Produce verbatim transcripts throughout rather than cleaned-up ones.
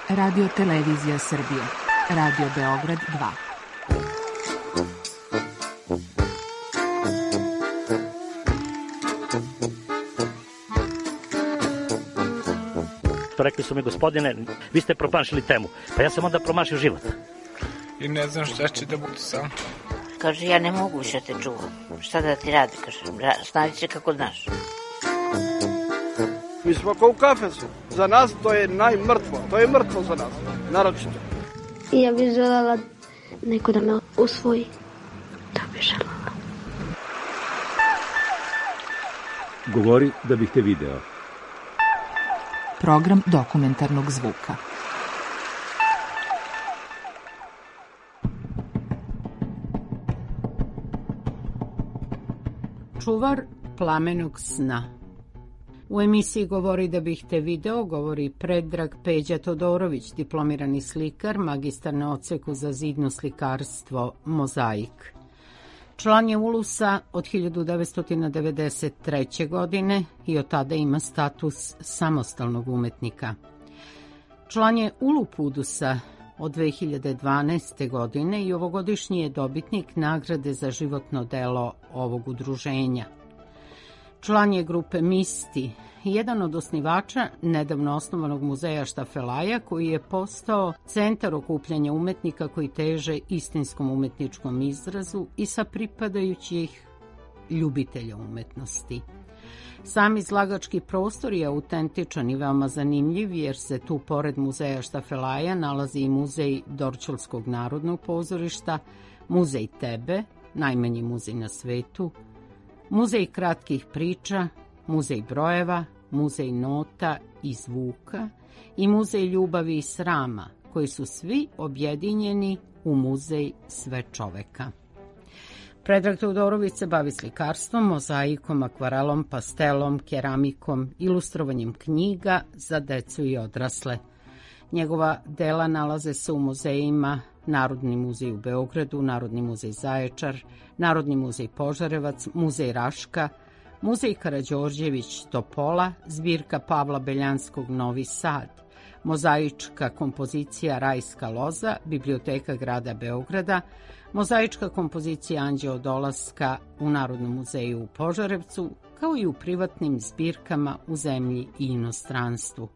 Radio Televizija Srbije, Radio Beograd dva. Rekli su mi, gospodine, vi ste promašili temu. Pa ja sam onda promašio život. I ne znam šta će da budu sam. Kaže, ja ne mogu više te čuvam. Šta da ti radi, kaže, snađi se kako znaš. Mi smo kao u kafesu. Za nas to je najmrtvo. To je mrtvo za nas, naročito. Ja bih želela neko da me usvoji. To bih želela. Govori da bih te video. Program dokumentarnog zvuka. Čuvar plamenog sna. U emisiji Govori da bih te video govori Predrag Peđa Todorović, diplomirani slikar, magistar na odseku za zidno slikarstvo Mozaik. Član je Ulusa od hiljadu devetsto devedeset treće. godine i od tada ima status samostalnog umetnika. Član je Ulupudusa od dve hiljade dvanaeste. godine i ovogodišnji je dobitnik nagrade za životno delo ovog udruženja. Član je grupe Misti, jedan od osnivača nedavno osnovanog muzeja Štafelaja, koji je postao centar okupljanja umetnika koji teže istinskom umetničkom izrazu i sa pripadajućih ljubitelja umetnosti. Sam izlagački prostor je autentičan i veoma zanimljiv, jer se tu pored muzeja Štafelaja nalazi i muzej Dorćolskog narodnog pozorišta, muzej Tebe, najmanji muzej na svetu, muzej kratkih priča, muzej brojeva, muzej nota i zvuka i muzej ljubavi i srama, koji su svi objedinjeni u muzej sve čoveka. Predrag Todorović se bavi slikarstvom, mozaikom, akvarelom, pastelom, keramikom, ilustrovanjem knjiga za decu i odrasle. Njegova dela nalaze se u muzejima Narodni muzej u Beogradu, Narodni muzej Zaječar, Narodni muzej Požarevac, muzej Raška, muzej Karađorđević Topola, zbirka Pavla Beljanskog Novi Sad, mozaička kompozicija Rajska loza, biblioteka grada Beograda, mozaička kompozicija Anđeo dolaska u Narodnom muzeju u Požarevcu, kao i u privatnim zbirkama u zemlji i inostranstvu.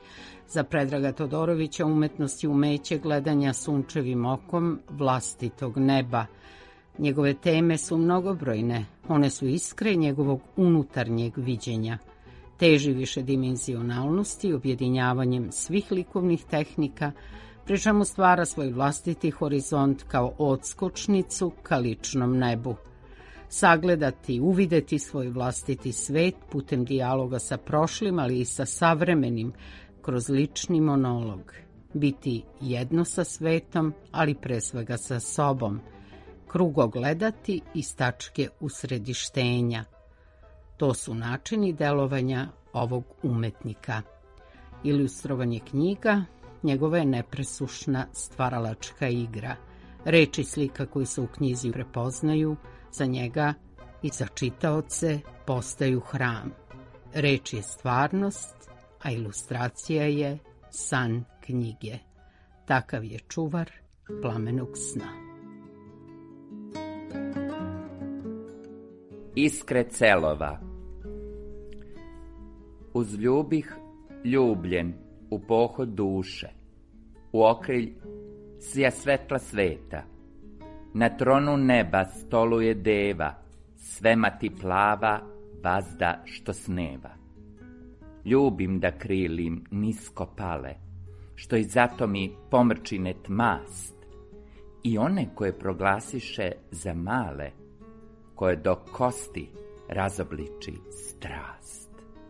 Za Predraga Todorovića umetnost je umeće gledanja sunčevim okom vlastitog neba. Njegove teme su mnogobrojne, one su iskre njegovog unutarnjeg viđenja. Teži višedimenzionalnosti objedinjavanjem svih likovnih tehnika, pri čemu stvara svoj vlastiti horizont kao odskočnicu ka ličnom nebu. Sagledati, uvideti svoj vlastiti svet putem dijaloga sa prošlim, ali i sa savremenim, kroz lični monolog. Biti jedno sa svetom, ali pre svega sa sobom. Krugogledati iz tačke usredištenja. To su načini delovanja ovog umetnika. Ilustrovanje knjiga njegova je nepresušna stvaralačka igra. Reč i slika koji se u knjizi prepoznaju, za njega i za čitaoce postaju hram. Reč je stvarnost, a ilustracija je san knjige. Takav je čuvar plamenog sna. Iskre celova. Uzljubih ljubljen u pohod duše, u okrilj sja svetla sveta. Na tronu neba stoluje deva, svema ti plava vazda što sneva. Ljubim da krilim nisko pale, što i zato mi pomrčine tmast, i one koje proglasiše za male, koje do kosti razobliči strast.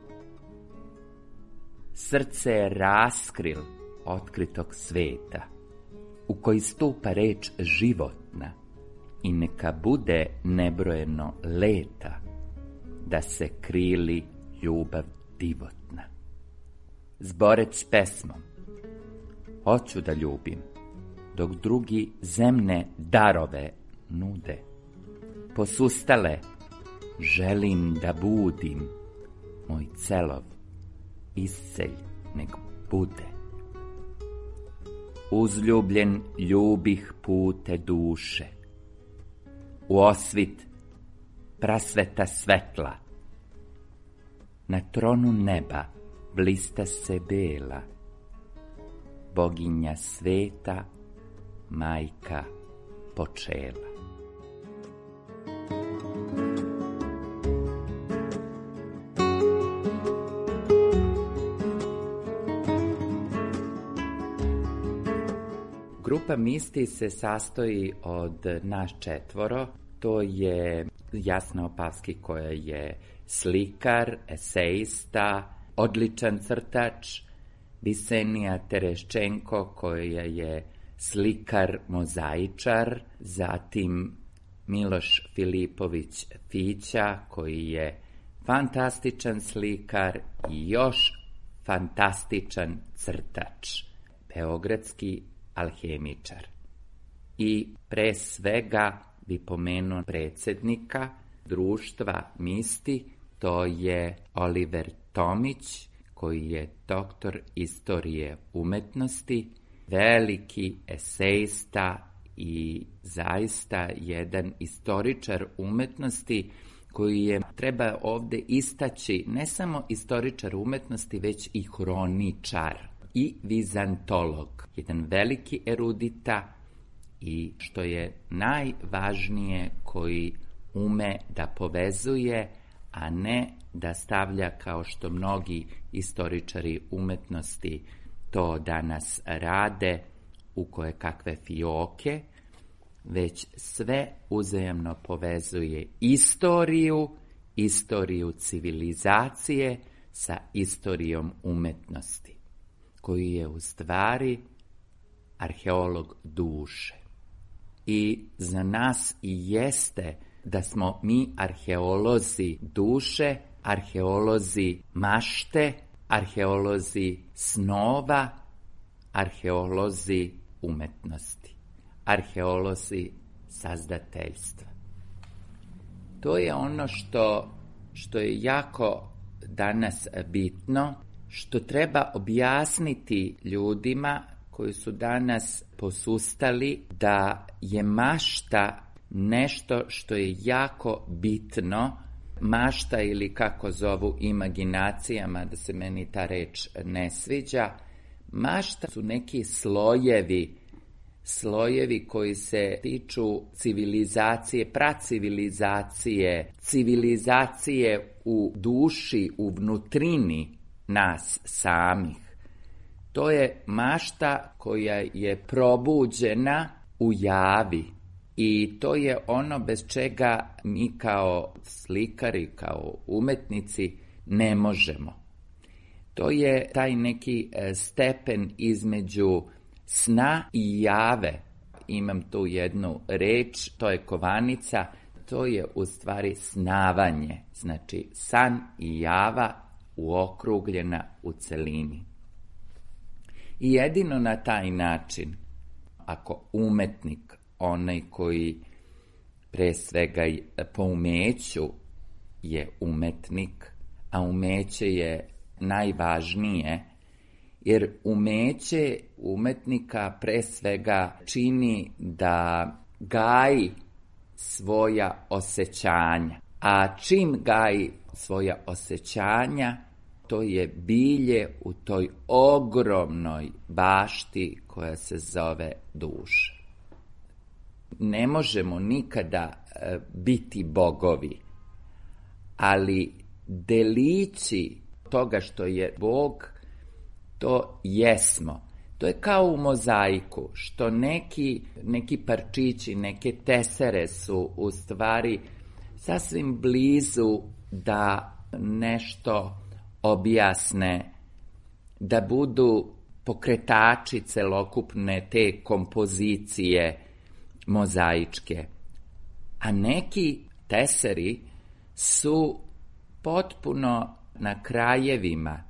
Srce je raskril otkritog sveta, u koji stupa reč životna, i neka bude nebrojeno leta, da se krili ljubav divotna. Zborec s pesmom. Hoću da ljubim, dok drugi zemne darove nude. Posustale, želim da budim, moj celov iscelj nek bude. uzljubljen ljubih pute duše. U osvit prasveta svetla, na tronu neba blista se bela, boginja sveta, majka počela. Grupa Misti se sastoji od nas četvoro. To je Jasna Opavski koja je slikar, esejista, odličan crtač, Visenija Tereščenko koja je slikar, mozaičar, zatim Miloš Filipović Fića koji je fantastičan slikar i još fantastičan crtač, beogradski alhemičar. I pre svega bi pomenuo predsjednika društva Misti, to je Oliver Tomić, koji je doktor istorije umetnosti, veliki esejista i zaista jedan istoričar umetnosti koji je, treba ovde istaći, ne samo istoričar umetnosti, već i hroničar i vizantolog, jedan veliki erudita i, što je najvažnije, koji ume da povezuje, a ne da stavlja, kao što mnogi istoričari umetnosti to danas rade, u koje kakve fioke, već sve uzajamno povezuje istoriju, istoriju civilizacije sa istorijom umetnosti, koji je u stvari arheolog duše. I za nas i jeste da smo mi arheolozi duše, arheolozi mašte, arheolozi snova, arheolozi umetnosti, arheolozi sazdateljstva. To je ono što, što je jako danas bitno, što treba objasniti ljudima koji su danas posustali da je mašta nešto što je jako bitno. Mašta, ili kako zovu imaginacijama, da se meni ta reč ne sviđa, mašta su neki slojevi, slojevi koji se tiču civilizacije, pracivilizacije, civilizacije u duši, u vnutrini nas samih. To je mašta koja je probuđena u javi i to je ono bez čega mi kao slikari, kao umetnici ne možemo. To je taj neki stepen između sna i jave. Imam tu jednu reč, to je kovanica, to je u stvari snavanje, znači san i java uokrugljena u celini. I jedino na taj način, ako umetnik, onaj koji pre svega po umeću je umetnik, a umeće je najvažnije, jer umeće umetnika pre svega čini da gaji svoja osjećanja. A čim gaji svoja osjećanja, to je bilje u toj ogromnoj bašti koja se zove duša. Ne možemo nikada biti bogovi, ali delići toga što je Bog, to jesmo. To je kao u mozaiku, što neki, neki parčići, neke tesere su u stvari sasvim blizu da nešto objasne, da budu pokretači celokupne te kompozicije mozaičke. A neki teseri su potpuno na krajevima,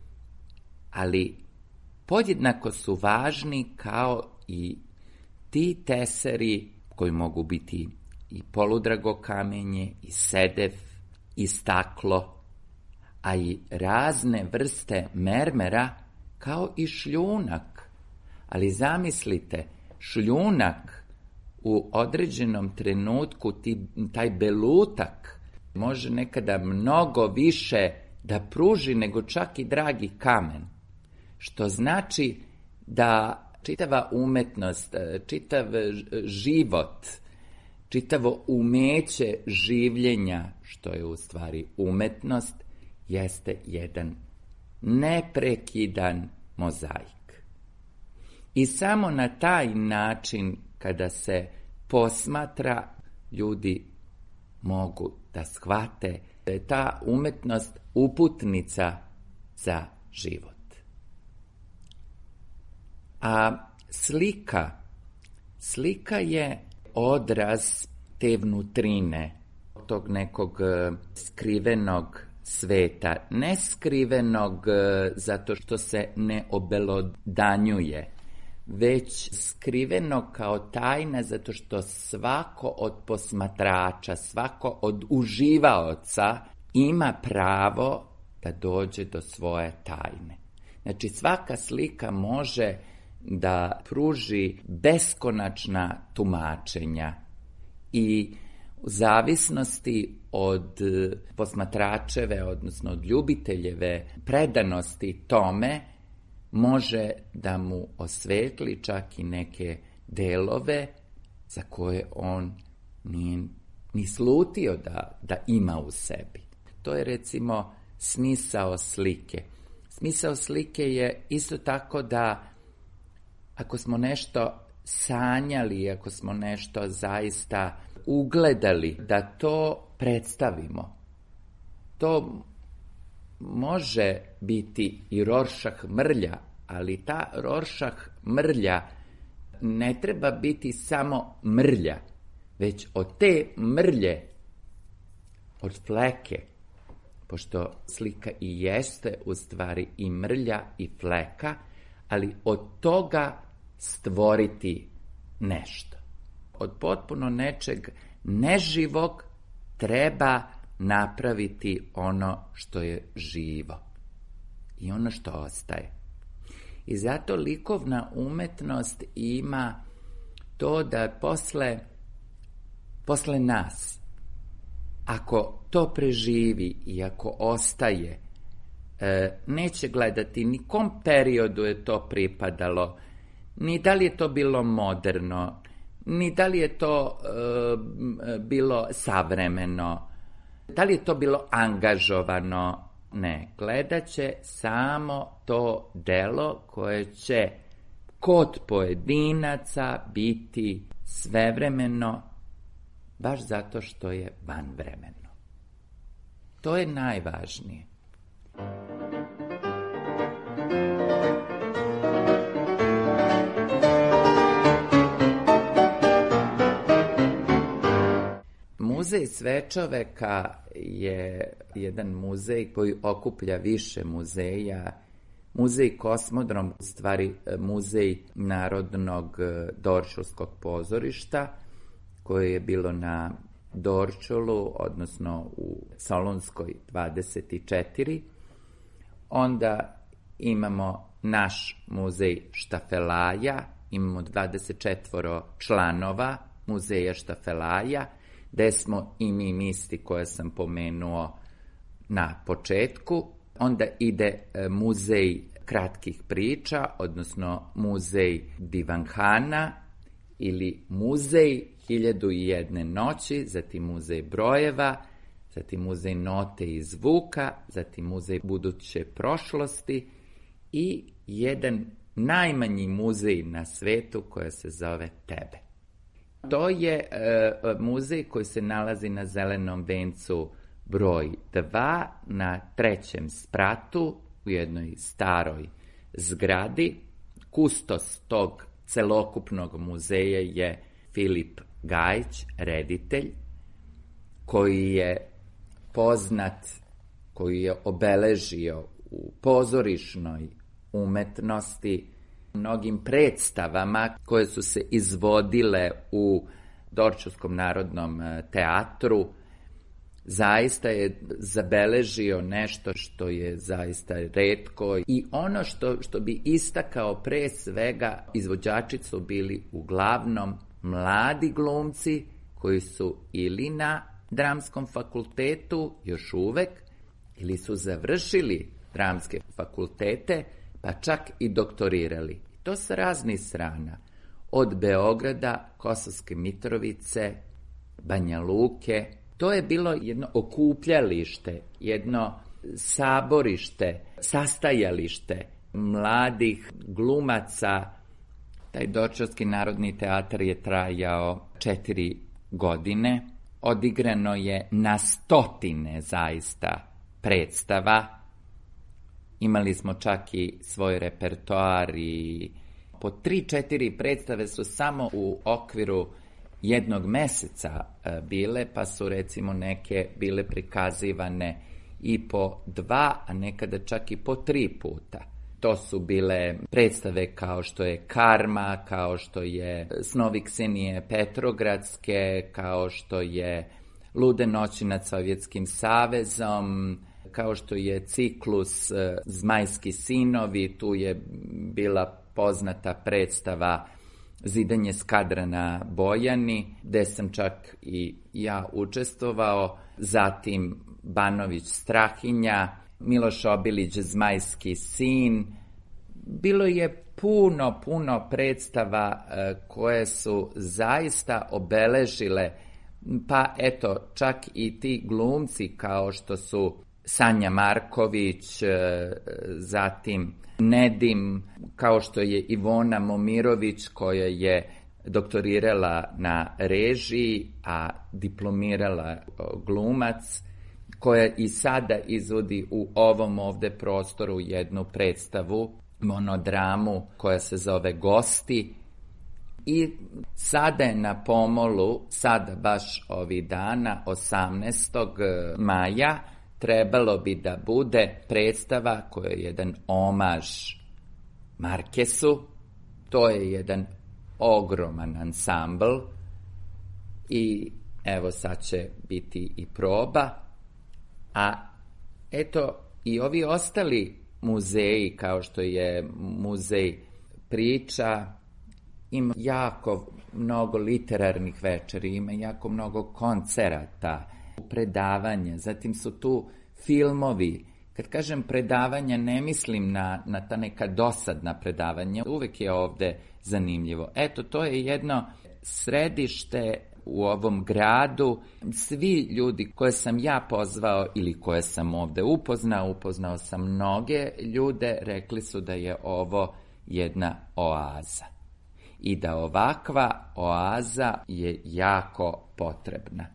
ali podjednako su važni kao i ti teseri koji mogu biti i poludrago kamenje, i sedev, i staklo, a i razne vrste mermera kao i šljunak. Ali zamislite, šljunak u određenom trenutku, ti, taj belutak, može nekada mnogo više da pruži nego čak i dragi kamen. Što znači da čitava umetnost, čitav život, čitavo umeće življenja, što je u stvari umetnost, jeste jedan neprekidan mozaik. I samo na taj način, kada se posmatra, ljudi mogu da shvate da je ta umetnost uputnica za život. A slika, slika je odraz te vnutrine, tog nekog skrivenog sveta, ne skrivenog zato što se ne obelodanjuje, već skriveno kao tajna zato što svako od posmatrača, svako od uživaoca ima pravo da dođe do svoje tajne. Znači, svaka slika može da pruži beskonačna tumačenja i u zavisnosti od posmatračeve, odnosno od ljubiteljeve predanosti tome, može da mu osvetli čak i neke delove za koje on nije ni slutio da, da ima u sebi. To je recimo smisao slike. Smisao slike je isto tako da ako smo nešto sanjali, ako smo nešto zaista ugledali, da to predstavimo. To može biti i Rorschach mrlja, ali ta Rorschach mrlja ne treba biti samo mrlja, već od te mrlje, od fleke, pošto slika i jeste u stvari i mrlja i fleka, ali od toga stvoriti nešto. Od potpuno nečeg neživog treba napraviti ono što je živo i ono što ostaje. I zato likovna umetnost ima to da posle, posle nas, ako to preživi i ako ostaje, neće gledati ni kom periodu je to pripadalo, ni da li je to bilo moderno, ni da li je to e, bilo savremeno, da li je to bilo angažovano. Ne, gledat će samo to delo koje će kod pojedinaca biti svevremeno, baš zato što je vanvremeno. To je najvažnije. Muzej Svečoveka je jedan muzej koji okuplja više muzeja. Muzej Kosmodrom, u stvari muzej Narodnog Dorčulskog pozorišta, koje je bilo na Dorčulu, odnosno u Solunskoj dvadeset četiri. Onda imamo naš muzej Štafelaja, imamo dvadeset četvoro članova muzeja Štafelaja, gde smo i mi misti koje sam pomenuo na početku. Onda ide muzej kratkih priča, odnosno muzej Divanhana ili muzej Hiljadu i jedne noći, zatim muzej brojeva, zatim muzej note i zvuka, zatim muzej buduće prošlosti i jedan najmanji muzej na svetu koja se zove Tebe. To je e, muzej koji se nalazi na Zelenom vencu broj dva na trećem spratu u jednoj staroj zgradi. Kustos tog celokupnog muzeja je Filip Gajić, reditelj, koji je poznat, koji je obeležio u pozorišnoj umetnosti mnogim predstavama koje su se izvodile u Dorčulskom narodnom teatru, zaista je zabeležio nešto što je zaista retko i ono što, što bi istakao pre svega, izvođači su bili uglavnom mladi glumci koji su ili na dramskom fakultetu još uvek ili su završili dramske fakultete pa čak i doktorirali. To sa raznih strana, od Beograda, Kosovske Mitrovice, Banja Luke. To je bilo jedno okupljalište, jedno saborište, sastajalište mladih glumaca. Taj Dorčolski narodni teatar je trajao četiri godine. Odigrano je na stotine zaista predstava. Imali smo čak i svoj repertoar i po tri, četiri predstave su samo u okviru jednog meseca bile, pa su recimo neke bile prikazivane i po dva, a nekada čak i po tri puta. To su bile predstave kao što je Karma, kao što je Snovi Ksenije Petrogradske, kao što je Lude noći nad Sovjetskim savezom, kao što je ciklus Zmajski sinovi, tu je bila poznata predstava Zidanje skadra na Bojani, gde sam čak i ja učestvovao, zatim Banović Strahinja, Miloš Obilić Zmajski sin. Bilo je puno, puno predstava koje su zaista obeležile, pa eto, čak i ti glumci kao što su Sanja Marković, zatim Nedim, kao što je Ivona Momirović koja je doktorirala na režiji, a diplomirala glumac, koja i sada izvodi u ovom ovde prostoru jednu predstavu, monodramu koja se zove Gosti. I sada je na pomolu, sada baš ovih dana, osamnaestog maja, trebalo bi da bude predstava koja je jedan omaž Markesu. To je jedan ogroman ansambl i evo sad će biti i proba. A eto i ovi ostali muzeji kao što je muzej priča, ima jako mnogo literarnih večeri, ima jako mnogo koncerata, predavanja, zatim su tu filmovi. Kad kažem predavanja, ne mislim na, na ta neka dosadna predavanja, uvek je ovde zanimljivo. Eto, to je jedno središte u ovom gradu. Svi ljudi koje sam ja pozvao ili koje sam ovde upoznao, upoznao sam mnoge ljude, rekli su da je ovo jedna oaza. I da ovakva oaza je jako potrebna.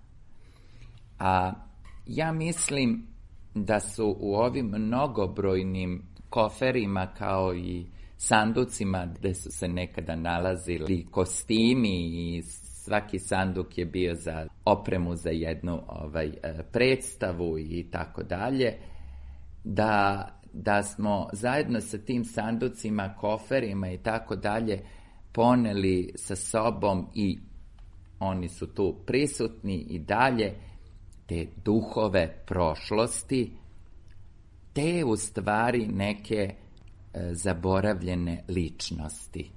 A ja mislim da su u ovim mnogobrojnim koferima kao i sanducima gde su se nekada nalazili kostimi i svaki sanduk je bio za opremu za jednu ovaj, predstavu i tako dalje, da, da smo zajedno sa tim sanducima, koferima i tako dalje poneli sa sobom i oni su tu prisutni i dalje, te duhove prošlosti, te u stvari neke e, zaboravljene ličnosti.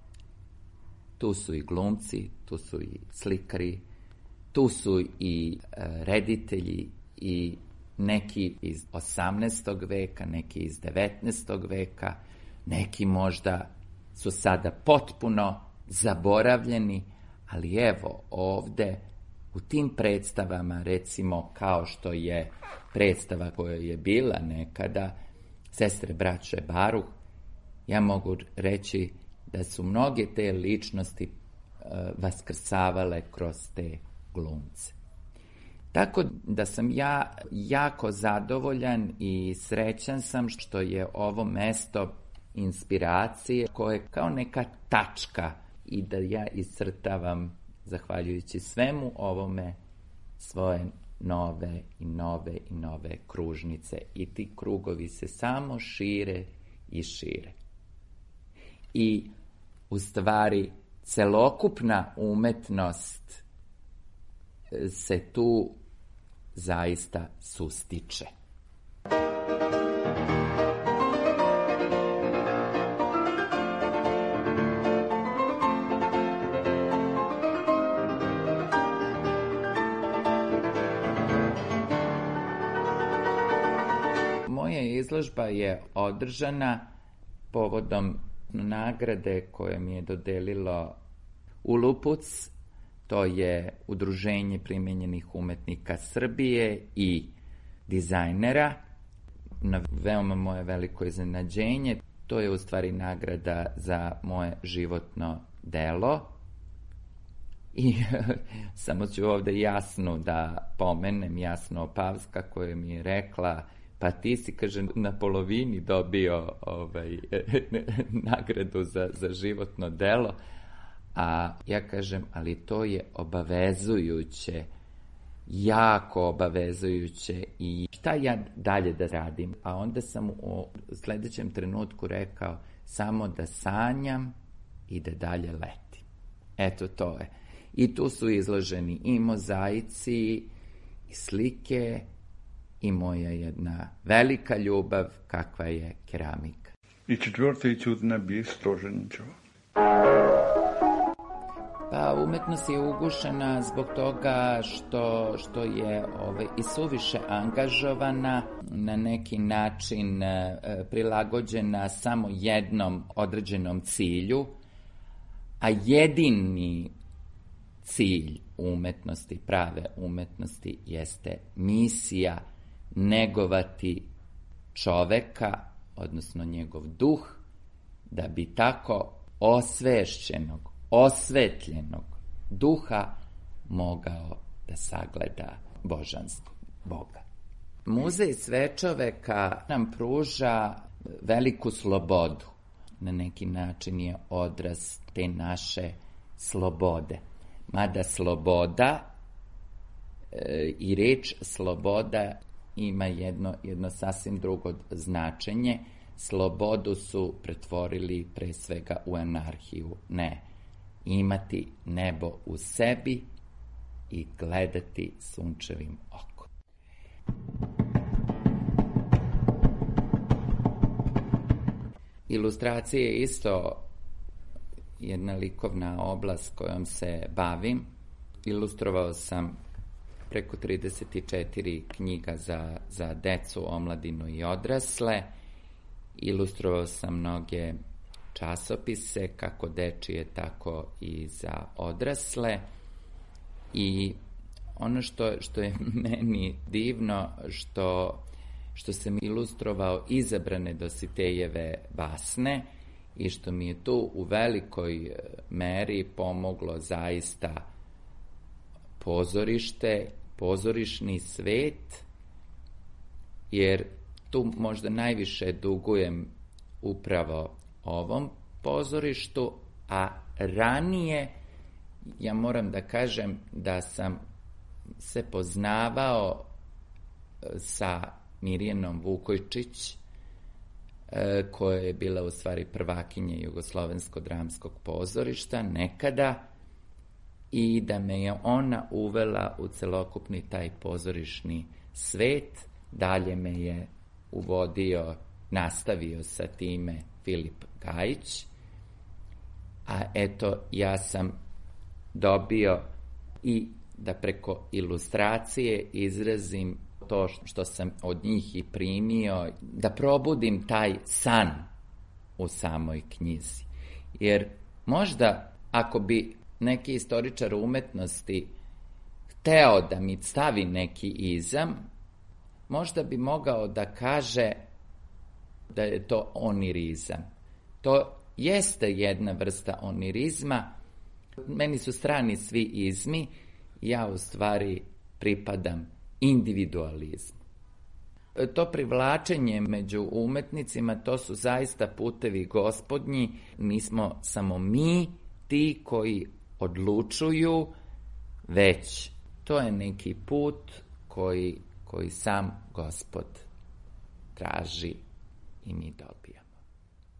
Tu su i glumci, tu su i slikari, tu su i e, reditelji i neki iz osamnaestog veka, neki iz devetnaestog veka, neki možda su sada potpuno zaboravljeni, ali evo ovde u tim predstavama, recimo kao što je predstava koja je bila nekada, Sestre braće Baruh, ja mogu reći da su mnoge te ličnosti uh, vaskrsavale kroz te glumce. Tako da sam ja jako zadovoljan i srećan sam što je ovo mesto inspiracije koje je kao neka tačka i da ja iscrtavam, zahvaljujući svemu ovome, svoje nove i nove i nove kružnice. I ti krugovi se samo šire i šire. I u stvari celokupna umetnost se tu zaista sustiče. Moja izložba je održana povodom nagrade koje mi je dodelilo Ulupuc, to je Udruženje primenjenih umetnika Srbije i dizajnera. Na veoma moje veliko iznenađenje, to je u stvari nagrada za moje životno delo. I samo ću ovde Jasnu da pomenem, Jasnu Opavska, koja mi je rekla: pa ti si, kaže, na polovini dobio ovaj, nagradu za, za životno delo, a ja kažem, ali to je obavezujuće, jako obavezujuće i šta ja dalje da radim? A onda sam u sledećem trenutku rekao, samo da sanjam i da dalje letim. Eto, to je. I tu su izloženi i mozaici, i slike, i moja jedna velika ljubav kakva je keramika. I četvrta i čudna bi Stroženićeva. Pa umetnost je ugušena zbog toga što, što je ovaj, i suviše angažovana, na neki način e, prilagođena samo jednom određenom cilju, a jedini cilj umetnosti, prave umetnosti, jeste misija negovati čoveka, odnosno njegov duh, da bi tako osvešćenog, osvetljenog duha mogao da sagleda božanstvo, Boga. Muzej Svečoveka nam pruža veliku slobodu. Na neki način je odraz te naše slobode. Mada sloboda e, i reč sloboda ima jedno, jedno sasvim drugo značenje. Slobodu su pretvorili pre svega u anarhiju. Ne, imati nebo u sebi i gledati sunčevim okom. Ilustracija je isto jedna likovna oblast kojom se bavim. Ilustrovao sam preko trideset četiri knjiga za, za decu, omladinu i odrasle. Ilustrovao sam mnoge časopise, kako dečije, tako i za odrasle. I ono što, što je meni divno, što, što sam ilustrovao izabrane Dositejeve basne i što mi je tu u velikoj meri pomoglo zaista pozorište, pozorišni svet, jer tu možda najviše dugujem upravo ovom pozorištu, a ranije ja moram da kažem da sam se poznavao sa Mirjanom Vukojčić, koja je bila u stvari prvakinja Jugoslovensko-dramskog pozorišta nekada, i da me je ona uvela u celokupni taj pozorišni svet. Dalje me je uvodio, nastavio sa time Filip Gajić, a eto, ja sam dobio i da preko ilustracije izrazim to što sam od njih i primio, da probudim taj san u samoj knjizi. Jer možda ako bi neki istoričar umetnosti hteo da mi stavi neki izam, možda bi mogao da kaže da je to onirizam. To jeste jedna vrsta onirizma. Meni su strani svi izmi, ja u stvari pripadam individualizmu. To privlačenje među umetnicima, to su zaista putevi gospodnji. Nismo samo mi ti koji odlučuju, već to je neki put koji, koji sam Gospod traži i mi dobijamo.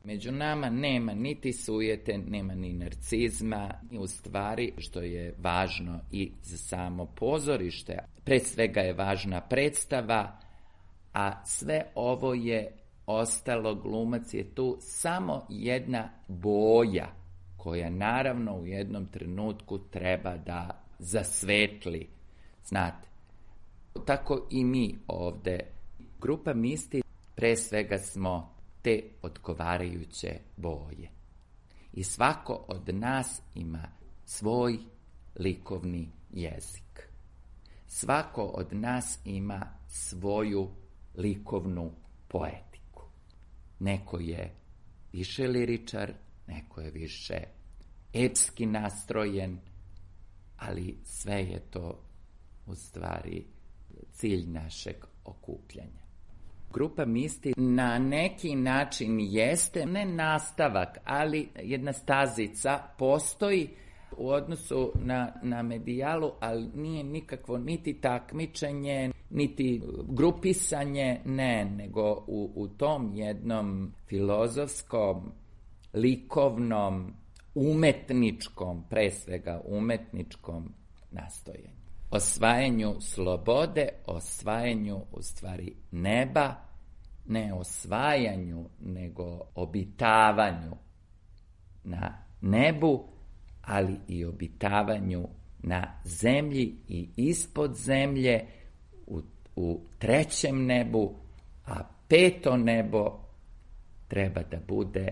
Među nama nema niti sujete, nema ni narcizma, i u stvari što je važno i za samo pozorište. Pre svega je važna predstava, a sve ovo je ostalo, glumac je tu samo jedna boja koja naravno u jednom trenutku treba da zasvetli. Znate, tako i mi ovde. Grupa Misti pre svega smo te odgovarajuće boje. I svako od nas ima svoj likovni jezik. Svako od nas ima svoju likovnu poetiku. Neko je više liričar, neko je više epski nastrojen, ali sve je to u stvari cilj našeg okupljanja. Grupa Misti na neki način jeste ne nastavak, ali jedna stazica postoji u odnosu na, na medijalu, ali nije nikakvo niti takmičenje, niti grupisanje, ne, nego u, u tom jednom filozofskom, likovnom, umetničkom, pre svega umetničkom nastojanju. Osvajanju slobode, osvajanju u stvari neba, ne osvajanju, nego obitavanju na nebu, ali i obitavanju na zemlji i ispod zemlje, u, u trećem nebu, a peto nebo treba da bude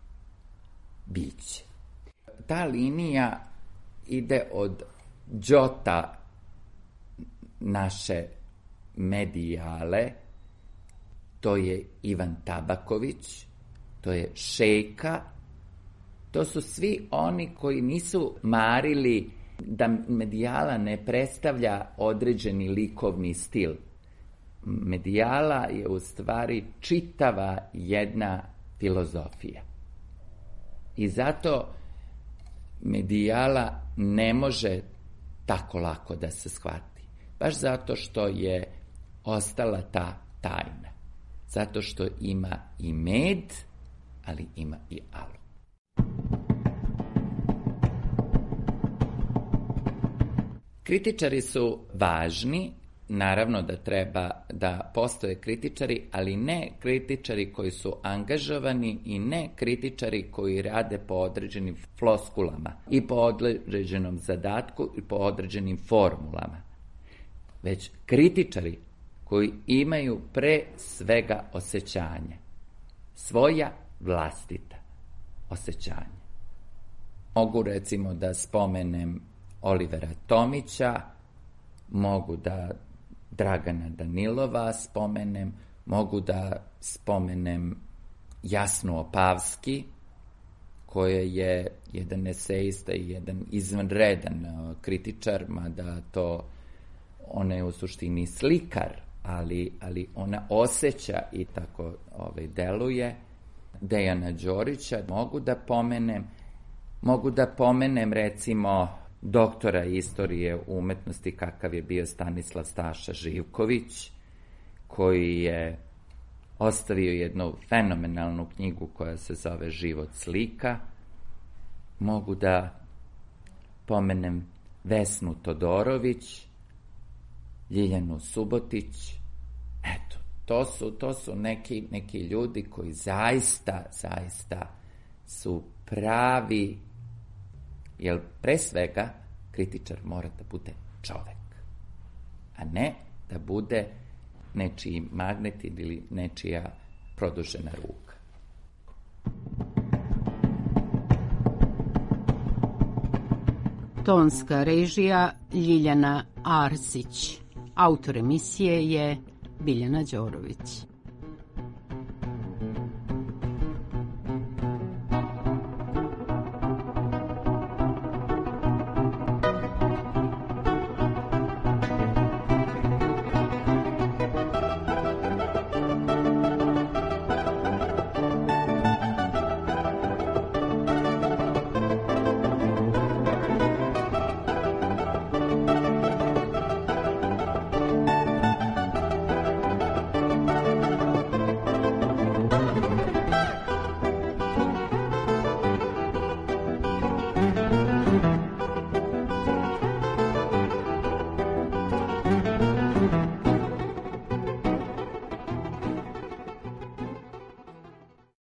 biće. Ta linija ide od đota naše medijale, to je Ivan Tabaković, to je Šejka, to su svi oni koji nisu marili da medijala ne predstavlja određeni likovni stil. Medijala je u stvari čitava jedna filozofija. I zato medijala ne može tako lako da se shvati. Baš zato što je ostala ta tajna. Zato što ima i med, ali ima i alu. Kritičari su važni, naravno da treba da postoje kritičari, ali ne kritičari koji su angažovani i ne kritičari koji rade po određenim floskulama i po određenom zadatku i po određenim formulama, već kritičari koji imaju pre svega osjećanja, svoja vlastita osjećanja. Mogu recimo da spomenem Olivera Tomića, mogu da Dragana Danilova spomenem, mogu da spomenem Jasnu Opavski, koja je jedan eseista i jedan izvanredan kritičar, mada to ona je u suštini slikar, ali, ali ona osjeća i tako ovaj, deluje. Dejana Đorića mogu da pomenem, mogu da pomenem recimo doktora istorije umetnosti kakav je bio Stanislav Staša Živković, koji je ostavio jednu fenomenalnu knjigu koja se zove Život slika. Mogu da pomenem Vesnu Todorović, Ljiljanu Subotić. Eto, to su, to su neki, neki ljudi koji zaista, zaista su pravi, jer pre svega kritičar mora da bude čovek, a ne da bude nečiji magnet ili nečija produžena ruka. Tonska režija Ljiljana Arsić. Autor emisije je Biljana Đorović.